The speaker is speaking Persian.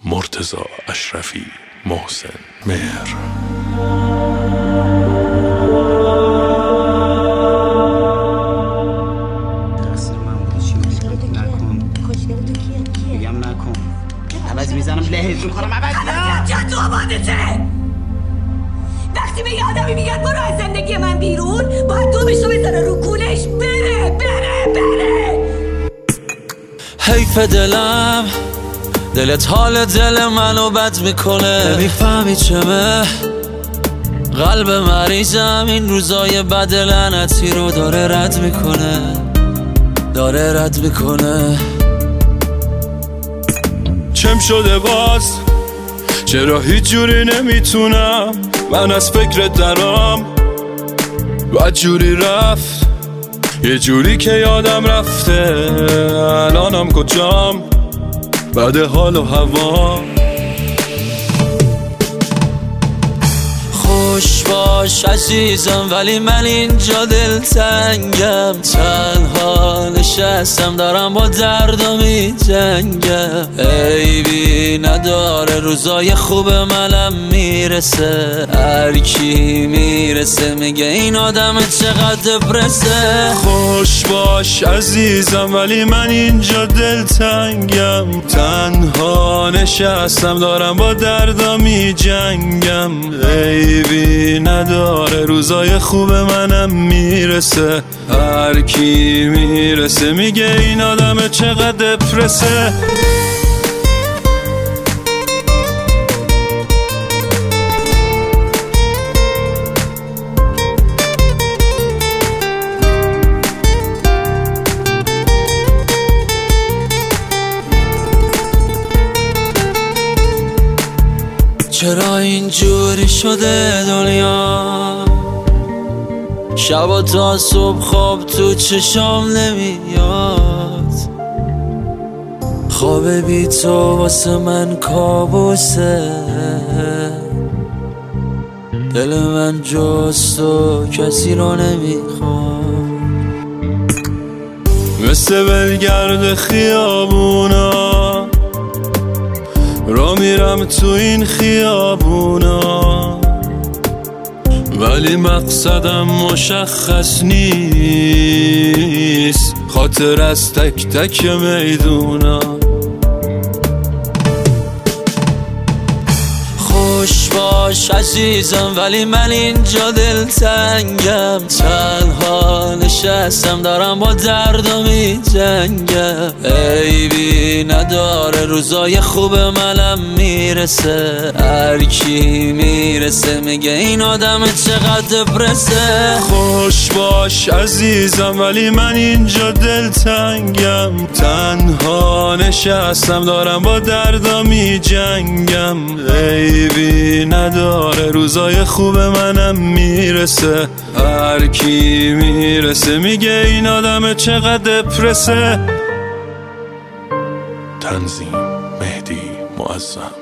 مرتضی اشرفی، محسن مهر. عوض میزنم لهت میکنم عوض چه تو آبادته؟ وقتی به یه آدمی میگن برو از زندگی من بیرون، باید دومشو بزنه رو کولش بره. حیف دلم، دلت حال دل منو بد میکنه. نمیفهمی چمه قلب مریضم این روزای بد لعنتی رو داره رد میکنه. چم شده باز؟ چرا هیچ جوری نمیتونم من از فکرت درام؟ بعد جوری رفت یه جوری که یادم رفته الانم کجام بعد حال و هوا. خوش باش عزیزم ولی من اینجا دلتنگم، تنها نشستم دارم با دردم میجنگم. عیبی نداره روزای خوب منم میرسه، هر کی میرسه میگه این آدم چقدر دپرسه. خوش باش عزیزم ولی من اینجا دلتنگم، تنها نشستم دارم با دردم میجنگم. عیبی نداره روزای خوب منم میرسه، هر کی میرسه میگه این آدم چقدر دپرسه. چرا اینجوری شده دنیا؟ شب تا صبح خواب تو چشام نمیاد، خواب بی تو واسه من کابوسه. دل من جز تو کسی رو نمیخواد، مثل ولگرد خیابونا را میرم تو این خیابونا، ولی مقصدم مشخص نیست، خاطر از تک تک میدونا. خوش باش عزیزم ولی من اینجا دلتنگم، تنها نشستم دارم با دردم میجنگم. عیبی نداره روزای خوب منم میرسه، هر کی میرسه میگه این آدم چقدر دپرسه. خوش باش عزیزم ولی من اینجا دلتنگم، تنها نشستم دارم با دردم میجنگم. عیبی نداره روزای خوب منم میرسه، هر کی میرسه میگه این آدم چقدر دپرسه. تنظیم مهدی معظم.